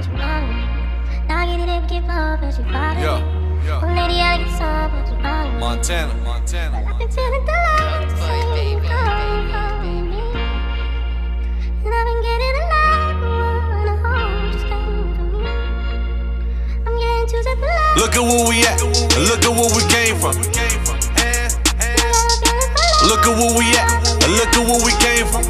what you want. Now I get it every kid love, but you follow me. Oh, lady, I get some, but you follow me. Montana. But I've been feeling the light, the same, calling me. And I've been getting a lot more, and I hope just came for me. I'm getting too set for love. Look at where we at, and look at where we came from. Look at where we at, and look at where we came from.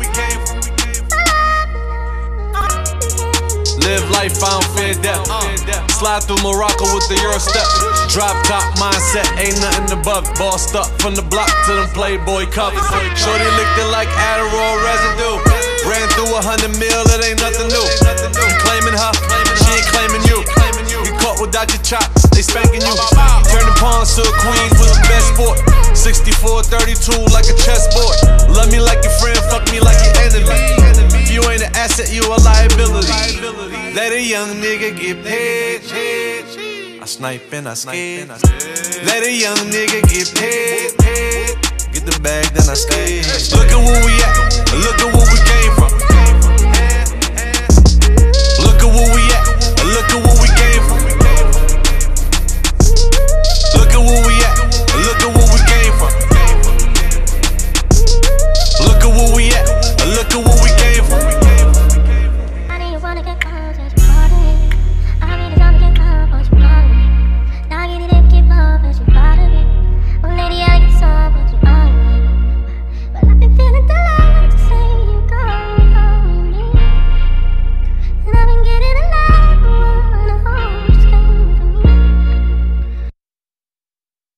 Live life, I don't fear death. Slide through Morocco with the Euro step. Drop top mindset, ain't nothing above it. Bossed up from the block to them Playboy covers. Shorty licked it like Adderall residue. Ran through 100 mil, it ain't nothing new. You claiming her, she ain't claiming you. You caught without your chops, they spanking you. Turning pawns to a queen was the best sport. 64-32 like a chessboard. Love me like your friend, fuck me like your enemy. If you ain't an asset, you a liability. Let a young nigga get paid. I snipe and I skate. Let a young nigga get paid. Get the bag, then I skate. Look at where we at.